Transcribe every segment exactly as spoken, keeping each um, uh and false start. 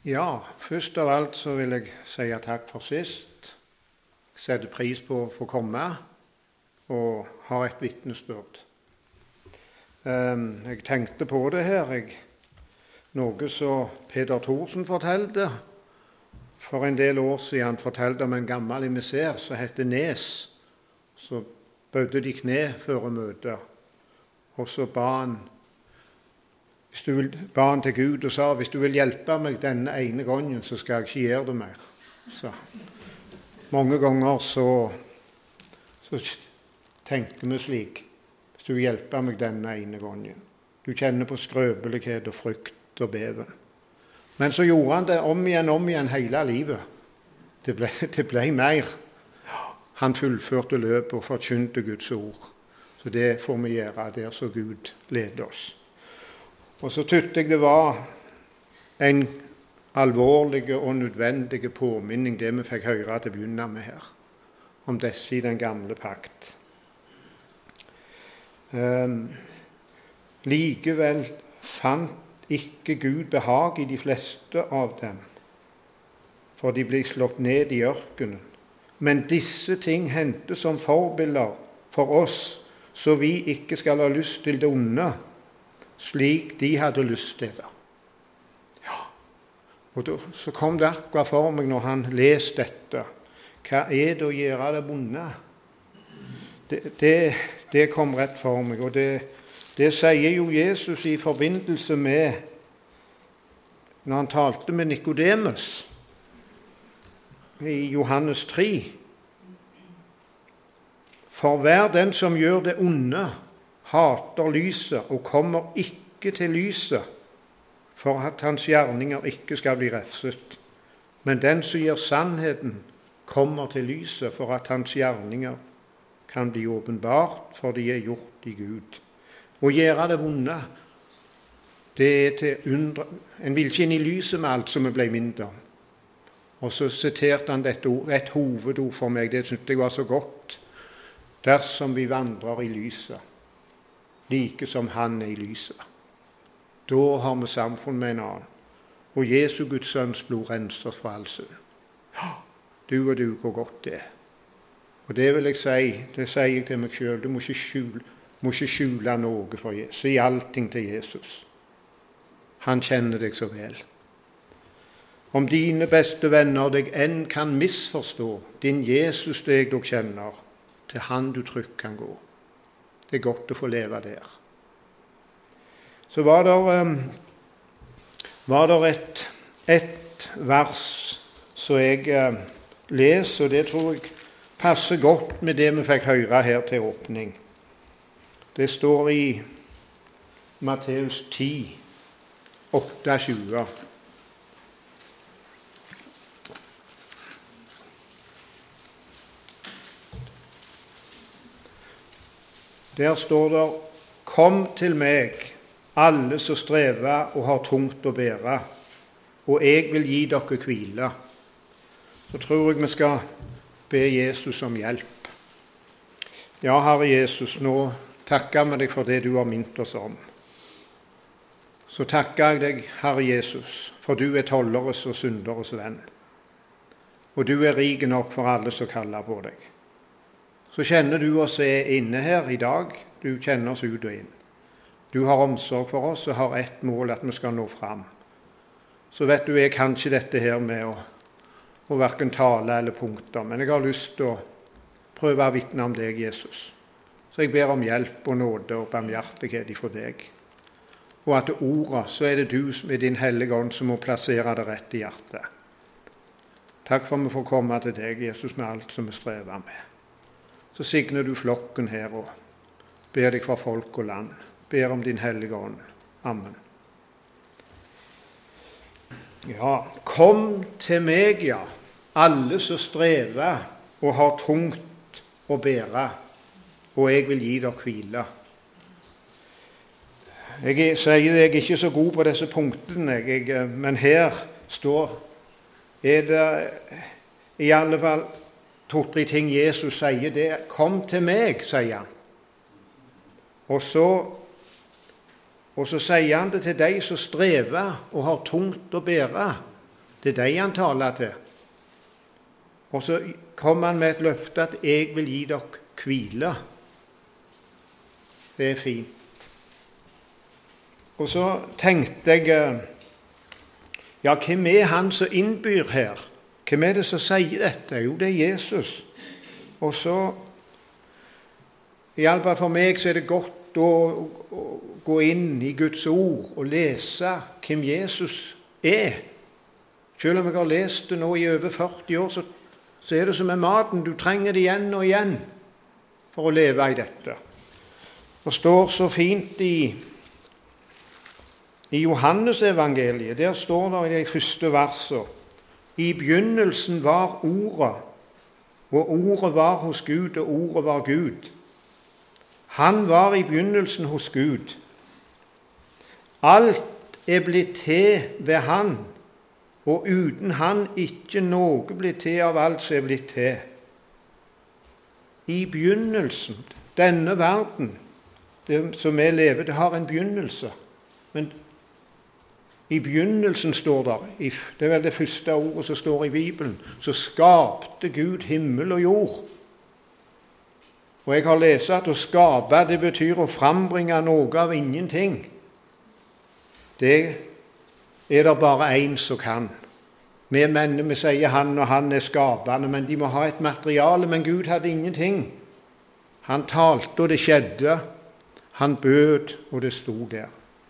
Ja, først av alt så vil jeg si takk for sist. Jeg setter pris på å få komme og ha et vitnesbyrd. Jeg tenkte på det her, jeg, noe som Peter Thorsen fortalte. For en del år siden han fortalte om en gammel emissær som heter Nes. Så bøyde de kne før møtet, og så ba han Hvis du vil, ba han til Gud og sa, hvis du vil hjelpe meg denne ene gangen, så skal jeg ikke gjøre det mer. Så mange ganger så, så tenker vi slik, hvis du vil hjelpe meg denne ene gangen. Du kjenner på skrøpelighet og frykt og beven. Men så gjorde han det om igjen, om igjen hele livet. Det ble, det ble mer. Han fullførte løpet og forkynte Guds ord. Så det får vi gjøre der så Gud leder oss. Og så tykte jeg det var en alvorlig og nødvendig påminning, det vi fikk høre til å begynne med her, om disse i den gamle pakt. Um, likevel fant ikke Gud behag i de fleste av dem, for de ble slått ned i ørkenen. Men disse ting hendte som forbilder for oss, så vi ikke skal ha lyst til det onde, slik de hadde lyst til det. Ja. Og da, så kom det akkurat for meg når han leste dette. Hva er det å gjøre det vonde? Det, det, det kom rett for meg, og det, det sier jo Jesus i forbindelse med når han talte med Nikodemus i Johannes tre. For hver den som gjør det onde, hater lyset og kommer ikke til lyset, for at hans gjerninger ikke skal bli refset. Men den som gjør sannheten, kommer til lyset, for at hans gjerninger kan bli åpenbart, for de er gjort i Gud. Å gjøre det vonde, det er til undre. En vil ikke inn i lyset med alt som vi ble mindre om. Og så siterte han dette ord, et hovedord for meg, det syntes jeg var så godt. Dersom vi vandrer i lyset, like som han er i lyset. Da har vi samfunn med en annen. Og Jesu Guds sønns blod renser oss fra all synd. Du og du, hvor godt det er. Og det vil jeg si, det sier jeg til meg selv, du må ikke skjule, må ikke skjule noe for Jesus. Si allting til Jesus. Han kjenner deg så vel. Om dine beste venner deg enn kan misforstå, din Jesus deg dog kjenner, til han du trygt kan gå. Det er godt å få leve der. Så var det, um, var det et, et vers som jeg uh, leser, og det tror jeg passer godt med det vi fikk høre her til åpning. Det står i Matteus ti, tjueåtte. Der står det, kom til meg, alle som strever og har tungt å bære, og jeg vil gi dere hvile. Så tror jeg vi skal be Jesus om hjelp. Ja, Herre Jesus, nå takker vi deg for det du har minnet oss om. Så takker jeg deg, Herre Jesus, for du er tolleres og synderes venn. Og du er rik nok for alle som kaller på deg. Så kjenner du oss er inne her i dag. Du kjenner oss ut og inn. Du har omsorg for oss og har ett mål, at vi skal nå fram. Så vet du, jeg kan ikke dette her med å, å hverken tale eller punkter, men jeg har lyst til å prøve å vitne om deg, Jesus. Så jeg ber om hjelp og nåde og barmhjertighet ifra deg. Og at ordet, så er det du med din hellige ånd som må plassere det rett i hjertet. Takk for at vi får komme til deg, Jesus, med alt som vi strever med. Så signer du flokken her og ber deg for folk og land. Ber om din hellige ånd. Amen. Ja, kom til meg, ja, alle som strever og har tungt å bære, og jeg vil gi dere hvile. Jeg sier jeg er ikke så god på disse punktene, jeg, men her står, er det i alle fall to-tre ting Jesus sier, det er, kom til meg, sier han. Og så, og så sier han det til deg som strever og har tungt å bære. Det er de han taler til. Og så kom han med et løfte at jeg vil gi dere hvile. Det er fint. Og så tenkte jeg, ja, hvem er han som innbyr her? Hvem er det som sier dette? Jo, det er Jesus. Og så, i alle fall for meg, så er det godt å, å gå inn i Guds ord og lese hvem Jesus er. Selv om jeg har lest det nå i over førti år, så, så er det som med maten. Du trenger det igjen og igjen for å leve i dette. Det står så fint i, i Johannes evangeliet. Der står det i de første versene: I begynnelsen var ordet, og ordet var hos Gud, og ordet var Gud. Han var i begynnelsen hos Gud. Alt er blitt til ved han, og uten han ikke noe blir til av alt som er blitt til. I begynnelsen, denne verden, det som vi lever, det har en begynnelse. Men i begynnelsen står der, det er vel det første ordet som står i Bibelen, så skapte Gud himmel og jord. Og jeg har lest at å skape, det betyr å frambringe noe av ingenting. Det er det bare en som kan. Vi menn, vi sier han og han er skapende, men de må ha et materiale, men Gud hadde ingenting. Han talte, og det skjedde. Han bød, og det stod der.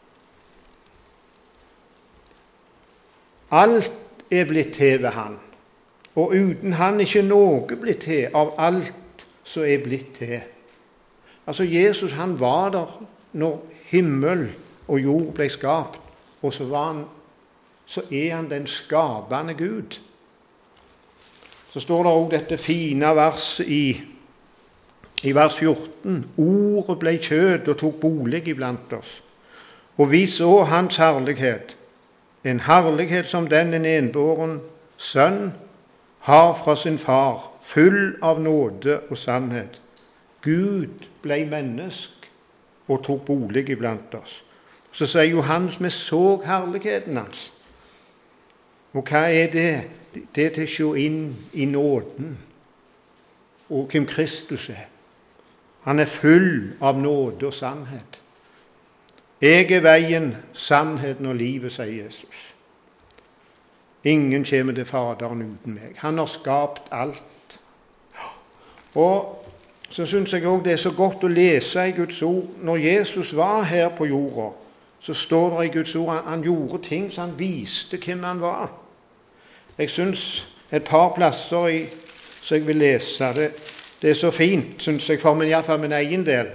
Alt er blitt til ved han, og uten han ikke noe blitt til av alt som er blitt til. Altså Jesus, han var der når himmel og jord ble skapt, og så, var han, så er han den skapende Gud. Så står det også dette fine verset i, i vers fjorten. Ordet ble kjød og tok bolig iblant oss, og vi så hans herlighet, en herlighet som den en enbåren sønn har fra sin far, full av nåde og sannhet. Gud ble menneske og tok bolig iblant oss. Så sier Johannes, vi så herligheten hans. Og hva er det? Det er til å se inn i nåden, og hvem Kristus er. Han er full av nåde og sannhet. Jeg er veien, sannheten og livet, sier Jesus. Ingen kommer til Faderen uten meg. Han har skapt alt. Og så synes jeg også det er så godt å lese i Guds ord. Når Jesus var her på jorda, så står det i Guds ord at han gjorde ting så han viste hvem han var. Jeg synes et par plasser i, så jeg vil lese det. Det er så fint, synes jeg, for min, i hvert fall min egen del.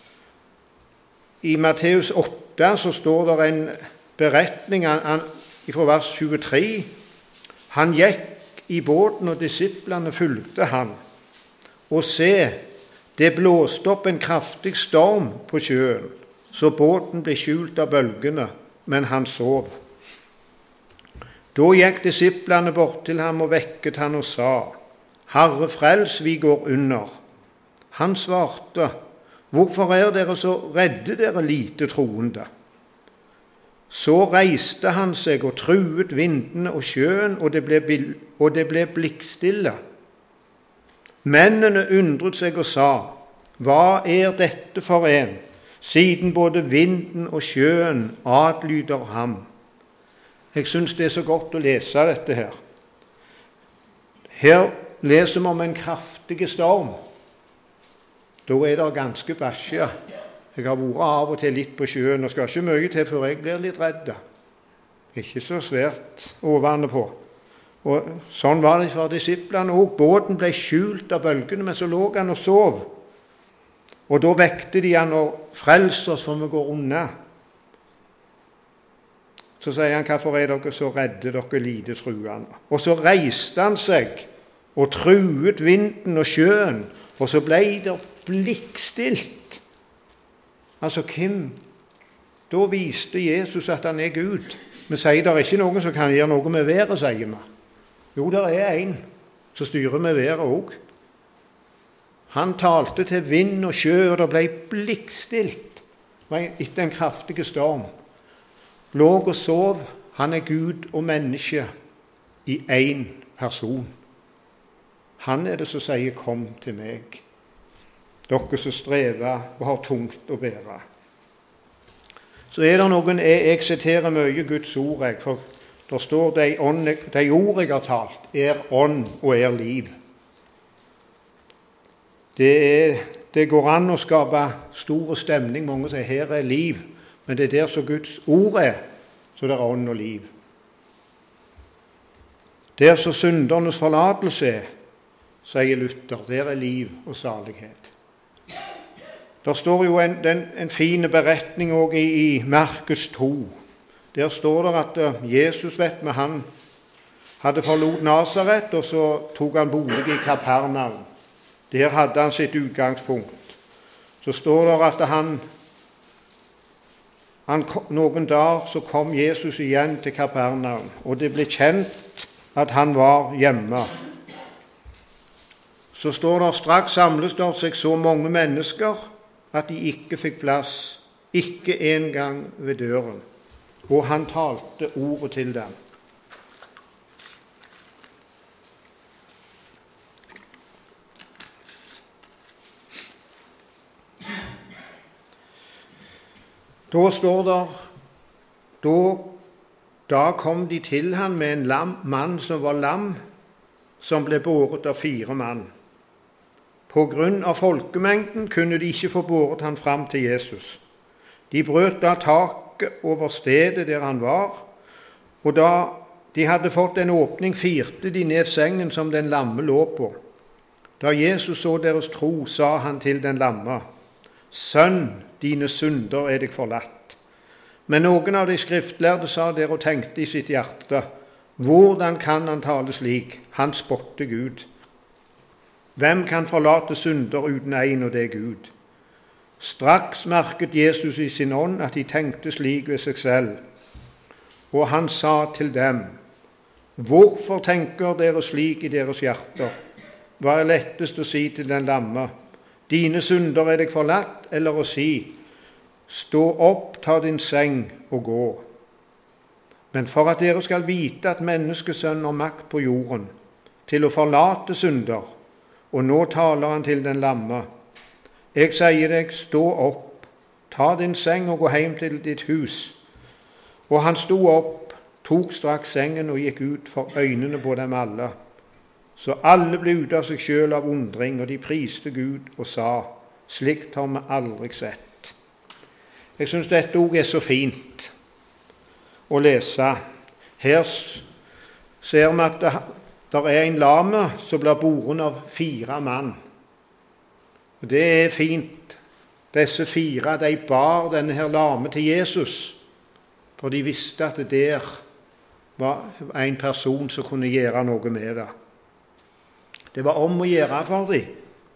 I Matteus åtte så står det en beretning fra vers tjuetre. Han gikk i båten, og disiplene fulgte han. Og se, det blåste opp en kraftig storm på sjøen, så båten ble skjult av bølgene, men han sov. Da gikk disiplene bort til ham og vekket han og sa: Herre, frels, vi går under. Han svarte: Hvorfor er dere så redde, dere lite troende? Så reiste han seg og truet vindene og sjøen, og det ble, og det ble blikkstille. Mennene undret seg og sa: Hva er dette for en, siden både vinden og sjøen adlyder ham? Jeg synes det er så godt å lese dette her. Her leser vi om en kraftig storm. Da er det ganske basje. Jeg har vært av og til litt på sjøen, og skal ikke mye til før jeg blir litt redd. Ikke så svært overne på. Og sånn var det for disiplene også. Båten ble skjult av bølgene, men så lå han og sov. Og da vekte de han og frelste oss, for vi går unna. Så sier han: Hvorfor er dere så redde, dere lite truende? Og så reiste han seg og truet vinden og sjøen, og så ble det blikkstilt. Altså, hvem? Da viste Jesus at han er Gud. Vi sier det er ikke noen som kan gjøre noe med været, sier vi. Jo, det er en som styrer med været også. Han talte til vind og sjø, og det ble blikkstilt etter en kraftig storm. Lå og sov. Han er Gud og menneske. i én person. Han er det som sier 'kom til meg', dere som strever og har tungt å bære. Så er det noen, jeg, jeg siterer mye Guds ord, jeg, for der står de, ånd, de ord jeg har talt, er ånd og er liv. Det, er, det går an å skape stor stemning. Mange sier her er liv, men det er der så Guds ord er, så det er ånd og liv. Der så syndernes forlatelse er, sier Luther, der er liv og salighet. Der står jo en, en, en fin beretning også i, i Markus to. Der står det at uh, Jesus, vet vi, han hadde forlot Nasaret, og så tok han bolig i Kapernaum. Der hadde han sitt utgangspunkt. Så står det at han, han noen dager så kom Jesus igjen til Kapernaum, og det ble kjent at han var hjemme. Så står det straks samles der seg så mange mennesker at de ikke fikk plass, ikke engang ved døren. Og han talte ordet til dem. Da står det, da, da kom de til han med en lam, mann som var lam, som ble båret av fire mann. På grunn av folkemengden kunne de ikke få båret han fram til Jesus. De brøt da taket over stedet der han var, og da de hadde fått en åpning, firte de ned sengen som den lamme lå på. Da Jesus så deres tro, sa han til den lamme, «Sønn, dine synder er deg forlatt.» Men noen av de skriftlærde sa der og tenkte i sitt hjerte, «Hvordan kan han tale slik? Han spotter Gud. Hvem kan forlate synder uten en, og det er Gud?» Straks merket Jesus i sin ånd at de tenkte slik ved seg selv, og han sa til dem, «Hvorfor tenker dere slik i deres hjerter? Hva er lettest å si til den lamme? Dine synder er deg forlatt, eller å si, stå opp, ta din seng og gå. Men for at dere skal vite at menneskesønnen har makt på jorden, til å forlate synder, og nå taler han til den lamme, jeg sier deg, stå opp, ta din seng og gå hjem til ditt hus. Og han sto opp, tok straks sengen og gikk ut for øynene på dem alle. Så alle ble ute av seg selv av undring, og de priste Gud og sa, slikt har vi aldri sett. Jeg synes dette også er så fint å lese. Her ser vi at det, det er en lame som blir båret av fire mann. Og det er fint. Disse fire, de bar denne her lame til Jesus, for de visste at det der var en person som kunne gjøre noe med det. Det var om å gjøre for dem.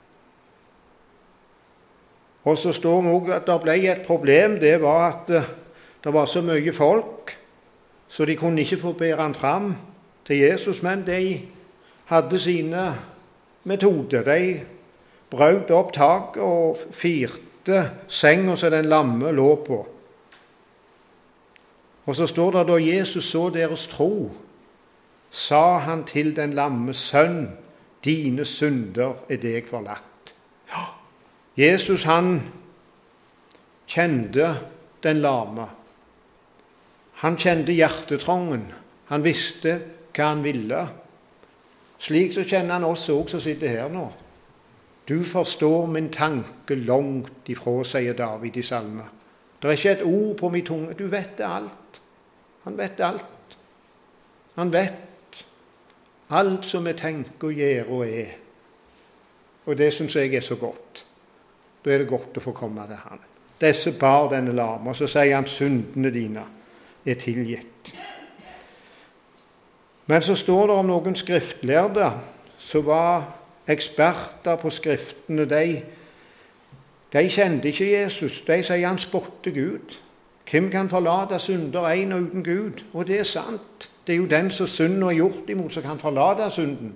Og så står det også at det ble et problem, det var at det var så mye folk, så de kunne ikke få bære han fram til Jesus, men de hadde sine metoder. De brøt opp taket og firte sengen som den lamme lå på. Og så står det, da Jesus så deres tro, sa han til den lamme, sønn, dine synder er deg forlatt. Ja. Jesus, han kjente den lame. Han kjente hjertetrongen. Han visste hva han ville. Slik så kjenner han oss også som sitter her nå. Du forstår min tanke langt ifra, sier David i salme. Det er ikke et ord på min tunge. Du vet alt. Han vet alt. Han vet alt som vi tenker og gjør og er. Og det synes jeg er så godt. Da er det godt å få komme til han. Disse bar denne lame, og så sier han, syndene dine er tilgitt. Men så står det om noen skriftlærde som var eksperter på skriftene. De, de kjente ikke Jesus. De sier han spotter Gud. Hvem kan forlate synder en og uten Gud? Og det er sant. Det er jo den som synden har gjort imot, som kan forlate synden.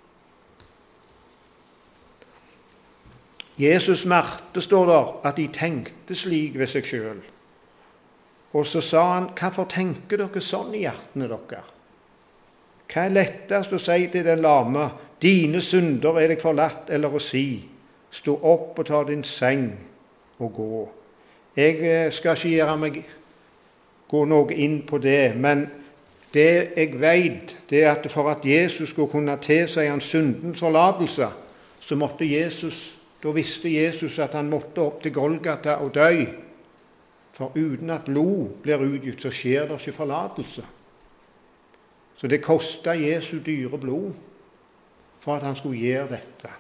Jesus smerte, står der, at de tenkte slik ved seg selv. Og så sa han, hvorfor tenker dere sånn i hjertene dere? Hva er lettest å si til den lame? Dine synder er deg forlatt, eller å si, stå opp og ta din seng og gå. Jeg skal ikke gjøre meg gå noe inn på det, men det jeg vet, det er at for at Jesus skulle kunne tilsi hans syndens forlatelse, så måtte Jesus, da visste Jesus at han måtte opp til Golgata og dø. For uten at blod blir utgitt, så skjer det ikke forlatelse. Så det kostet Jesu dyre blod for at han skulle gjøre dette.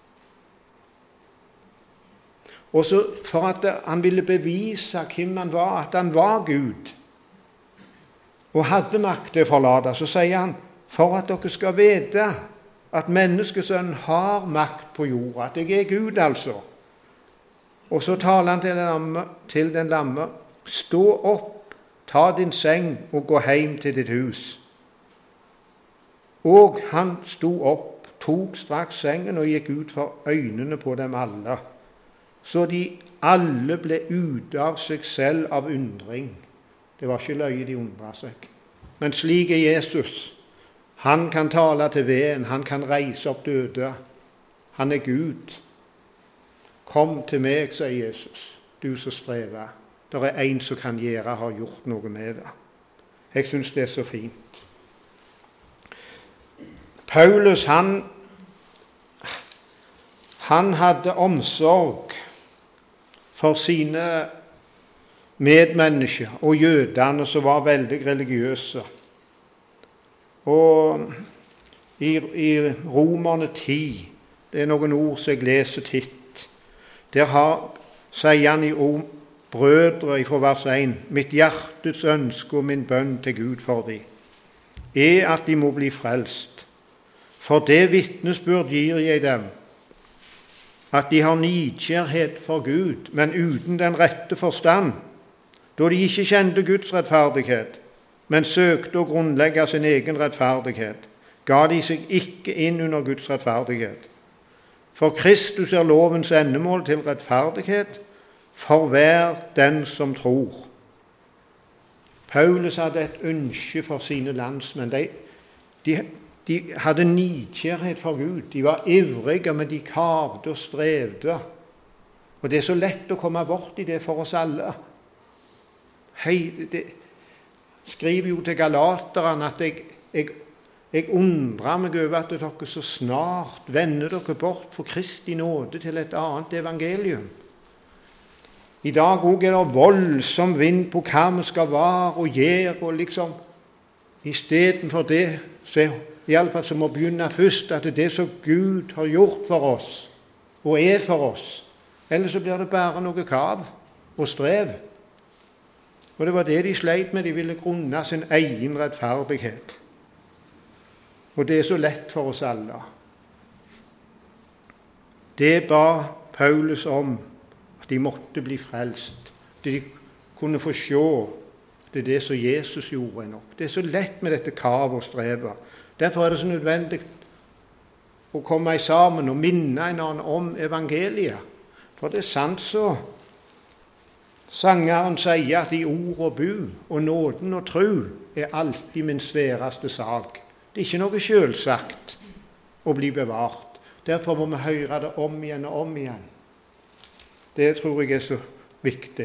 Og så for at han ville bevise hvem han var, at han var Gud, og hadde makt til å forlate, så sier han, for at dere skal vite at menneskesønnen har makt på jorda, at jeg er Gud altså. Og så taler han til den lamme, til den lamme, stå opp, ta din seng og gå hjem til ditt hus. Og han sto opp, tok straks sengen og gikk ut for øynene på dem alle. Så de alle ble ute av seg selv av undring. Det var ikke løye de undret seg. Men slik er Jesus. Han kan tale til veden, han kan reise opp døde. Han er Gud. Kom til meg, sier Jesus, du som strever. Det er en som kan gjøre, har gjort noe med det. Jeg synes det er så fint. Paulus, han, han hadde omsorg for sine medmennesker og jødene som var veldig religiøse. Og i, i Romerne ti, det er noen ord som jeg leser titt, der har, sier han i ord, brødre fra vers én, mitt hjertets ønske og min bønn til Gud for dem, er at de må bli frelst. For det vitnesbyrd gir jeg dem, at de har nidkjærhet for Gud, men uten den rette forstand, da de ikke kjente Guds rettferdighet, men søkte å grunnlegge sin egen rettferdighet, ga de seg ikke inn under Guds rettferdighet. For Kristus er lovens endemål til rettferdighet for hver den som tror. Paulus hadde et ønske for sine landsmenn. De, de, de hadde nidkjærhet for Gud. De var ivrige, men de kavde og strevde. Og det er så lett å komme bort i det for oss alle. Hei, det skriver jo til galaterne at jeg, jeg, jeg undrer meg over at dere så snart vender dere bort for Kristi nåde til et annet evangelium. I dag også er det voldsom vind på hva vi skal være og gjøre, og liksom, i stedet for det, så i alle fall som må begynne først, at det som Gud har gjort for oss, og er for oss, ellers så blir det bare noe kav og strev. Og det var det de sleit med, de ville grunne sin egen rettferdighet. Og det er så lett for oss alle. Det ba Paulus om, at de måtte bli frelst. De kunne få se, det er det som Jesus gjorde nok. Det er så lett med dette kav og strevet. Derfor er det så nødvendig å komme sammen og minne en annen om evangeliet. For det er sant så. Sangeren sier at i ord og bu, og nåden og tro, er alltid min sværeste sak. Det er ikke noe selvsagt å bli bevart. Derfor må vi høre det om igjen og om igjen. Det tror jeg er så viktig.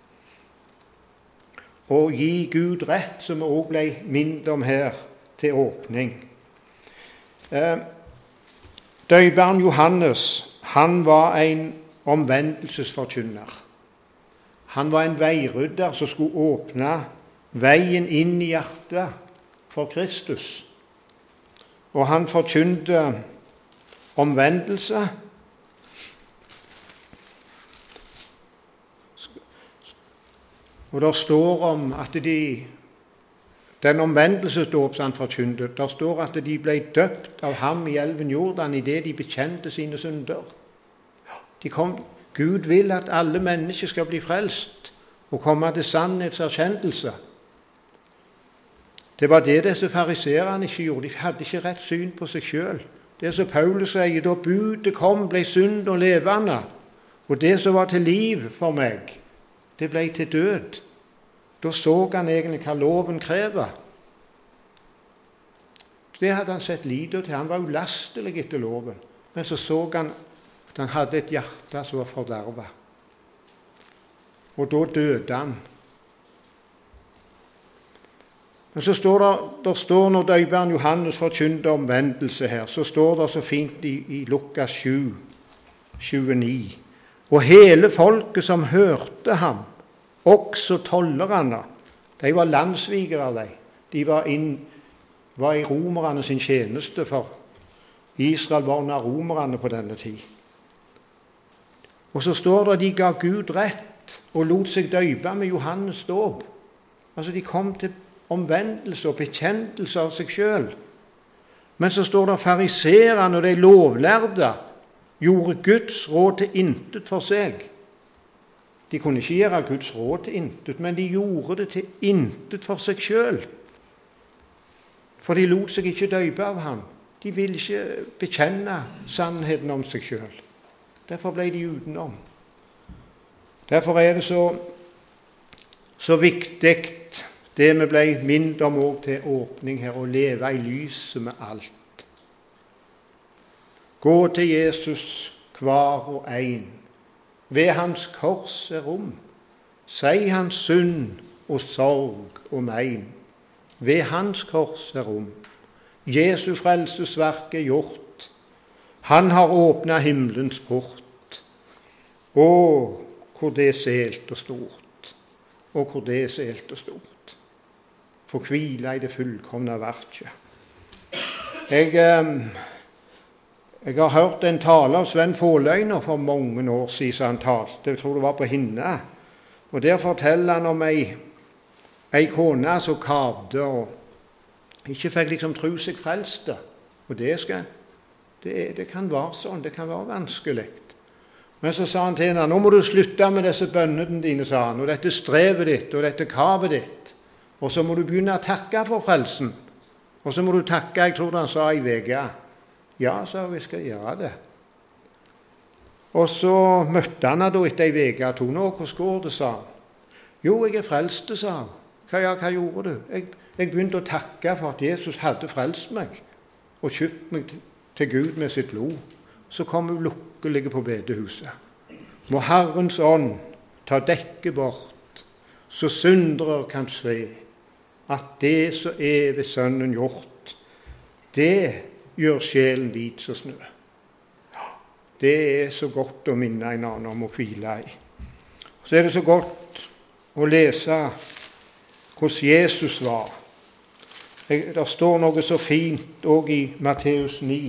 Å gi Gud rett, som vi også ble minnet om her, til åpning. Eh, Døperen Johannes, han var en omvendelsesforkynner. Han var en veirydder som skulle åpne veien inn i hjertet for Kristus. Og han forkynte omvendelse. Og det står om at de, den omvendelsesdåp han forkynte, der står at de ble døpt av ham i elven Jordan i det de bekjente sine synder. De kom, Gud vil at alle mennesker skal bli frelst og komme til sannhetserkjennelse. Det var det disse fariserene ikke gjorde. De hadde ikke rett syn på seg selv. Det som Paulus sier, da budet kom, ble synd og levende. Og det som var til liv for meg, det ble til død. Da så han egentlig hva loven krever. Det hadde han sett lite til. Han var ulastelig etter loven. Men så så han at han hadde et hjerte som var fordervet. Og da døde han. Men så står det, der står når døperen Johannes forkynte omvendelse her, så står det så fint i, i Lukas sju, tjueni. Og hele folket som hørte ham, også tollerne, de var landsvigere, de. De var, inn, var i romerne sin tjeneste, for Israel var under romerne på denne tid. Og så står det at de ga Gud rett og lot seg døpe med Johannes dåp. Altså de kom til omvendelse og bekjentelse av seg selv. Men så står det fariserene og de lovlærde gjorde Guds råd til intet for seg. De kunne ikke gjøre Guds råd til intet, men de gjorde det til intet for seg selv. For de lot seg ikke døpe av ham. De ville ikke bekjenne sannheten om seg selv. Derfor ble de utenom. Derfor er det så, så viktig det vi ble minnet om også til åpning her, å leve i lyset med alt. Gå til Jesus hver og en. Ved hans kors er rom. Si hans synd og sorg og mein. Ved hans kors er rom. Jesu frelsesverk er gjort. Han har åpnet himmelens port. Å, hvor det erselt og stort. Og hvor det er helt og stort. For hvile i det fullkomne verket. Jeg, jeg har hørt en tale av Sven Fåløyner for mange år siden han talte. Jeg tror det var på Hinne. Og der forteller han om ei, ei kone som kavde og ikke fikk liksom tro seg frelste. Og det, skal, det, det kan være sånn, det kan være vanskelig. Men så sa han til henne, nå må du slutte med disse bønnene dine, sa han, og dette strevet ditt, og dette kavet ditt. Og så må du begynne å takke for frelsen. Og så må du takke, jeg tror han sa i vega. Ja, sa vi skal gjøre det. Og så møtte han da etter ei vega, to nå, hvordan går det, sa han. Jo, jeg er frelst, sa han. Hva, ja, hva gjorde du? Jeg, jeg begynte å takke for at Jesus hadde frelst meg, og kjøpt meg til Gud med sitt blod. Så kom hun lukkelig på bedehuset. Må Herrens ånd ta dekket bort, så syndere kan se at det som er ved Sønnen gjort, det gjør sjelen hvit som snø. Det er så godt å minne en annen om å hvile i. Så er det så godt å lese hvordan Jesus var. Det står noe så fint også i Matteus ni.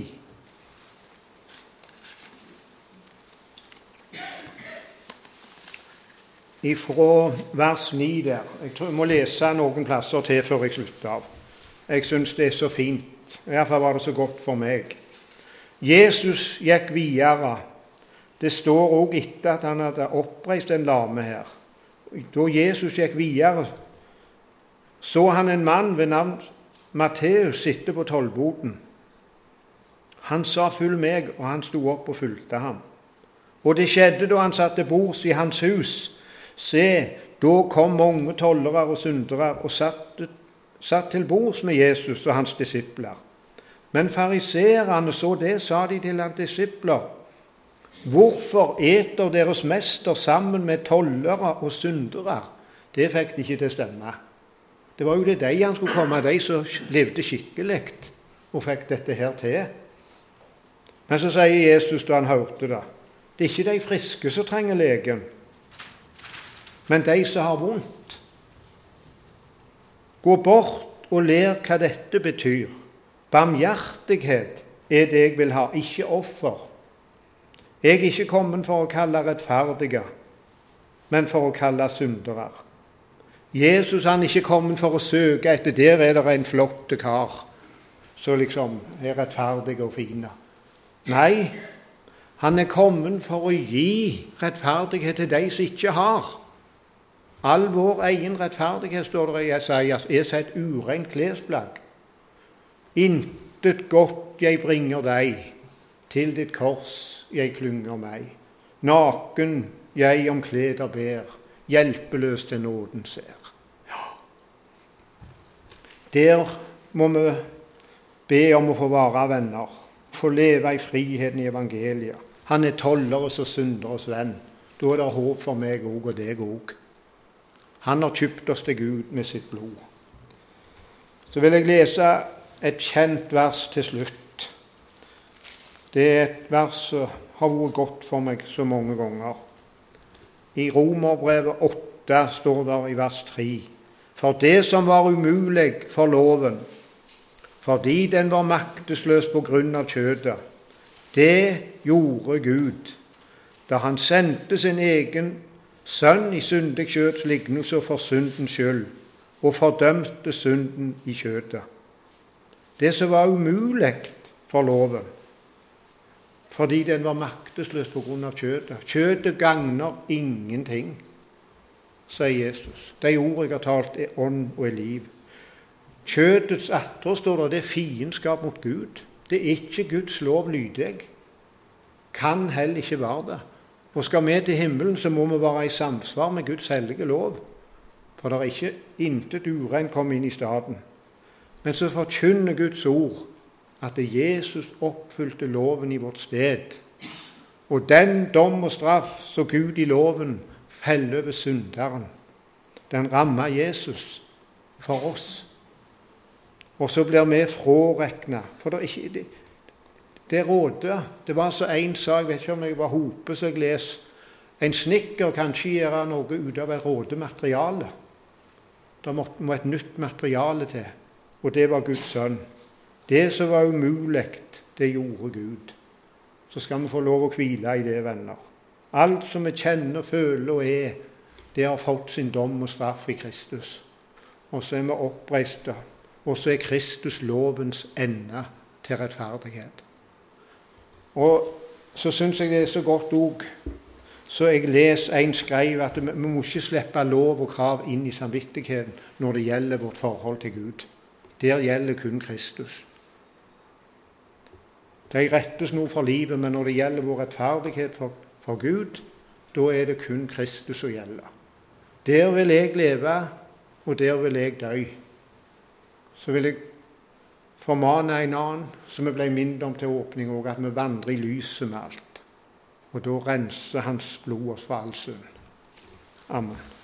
Ifra vers ni der. Jeg tror jeg må lese noen plasser til før jeg slutter av. Jeg synes det er så fint. I hvert fall var det så godt for meg. Jesus gikk videre. Det står også etter at han hadde oppreist en lame her. Da Jesus gikk videre, så han en mann ved navn Matteus sitte på tollboden. Han sa, følg meg, og han sto opp og fulgte ham. Og det skjedde da han satte bords i hans hus. Se, da kom mange tollere og syndere og satt, satt til bords med Jesus og hans disipler. Men fariserene så det, sa de til hans disipler. Hvorfor eter deres mester sammen med tollere og syndere? Det fikk de ikke til å stemme. Det var jo det de han skulle komme, de som levde skikkelig og fikk dette her til. Men så sier Jesus da han hørte det, det er ikke de friske som trenger legen, men de som har vondt. Gå bort og lær hva dette betyr. Barmhjertighet er det jeg vil ha, ikke offer. Jeg er ikke kommet for å kalle rettferdige, men for å kalle syndere. Jesus han er ikke kommet for å søke etter, der er det en flott kar, så liksom er rettferdig og fine. Nei, han er kommet for å gi rettferdighet til de som ikke har. All vår egen rettferdighet, står det i Jesajas, er så et urent klesplagg. Intet godt jeg bringer deg, til ditt kors jeg klynger meg. Naken jeg om kleder ber, hjelpeløs til nåden ser. Ja. Der må vi be om å få være venner, få leve i friheten i evangeliet. Han er tolleres og synderes venn. Da er det håp for meg òg, og deg òg. Han har kjøpt oss til Gud med sitt blod. Så vil jeg lese et kjent vers til slutt. Det er et vers som har vært godt for meg så mange ganger. I Romerbrevet åtte står det i vers tre: For det som var umulig for loven, fordi den var maktesløs på grunn av kjødet, det gjorde Gud, da han sendte sin egen sønn i syndig kjøds lignelse for syndens skyld, og fordømte synden i kjødet. Det som var umulig for loven, fordi den var maktesløs på grunn av kjødet. Kjødet gagner ingenting, sier Jesus. De ord jeg har talt, er ånd og er liv. Kjødets atter, står det, det er fiendskap mot Gud. Det er ikke Guds lov lydig. Kan heller ikke være det. Og skal vi til himmelen, så må vi være i samsvar med Guds hellige lov. For det er ikke intet urent kom inn i staden. Men så forkynner Guds ord at Jesus oppfylte loven i vårt sted. Og den dom og straff så Gud i loven feller over synderen, den rammer Jesus for oss. Og så blir vi fråreknet. For det er ikke det, det rådet. Det var så en sa, jeg vet ikke om jeg var hope, så jeg les, en snikker kan ikke gjøre noe ut av et rådemateriale. Det må, må et nytt materiale til, og det var Guds sønn. Det som var umulig, det gjorde Gud. Så skal vi få lov å hvile i det, venner. Alt som vi kjenner, føler og er, det har fått sin dom og straff i Kristus. Og så er vi oppreiste, og så er Kristus lovens ende til rettferdighet. Og så synes jeg det er så godt òg, så jeg leser en skrev at vi må ikke slippe lov og krav inn i samvittigheten når det gjelder vårt forhold til Gud. Der gjelder kun Kristus. De rettes nå for livet, men når det gjelder vår rettferdighet for, for Gud, da er det kun Kristus som gjelder. Der vil jeg leve, og der vil jeg dø. Så vil jeg formane en annen, som vi ble minnet om til åpning, og at vi vandrer i lyset med alt. Og da renser hans blod oss for all synd. Amen.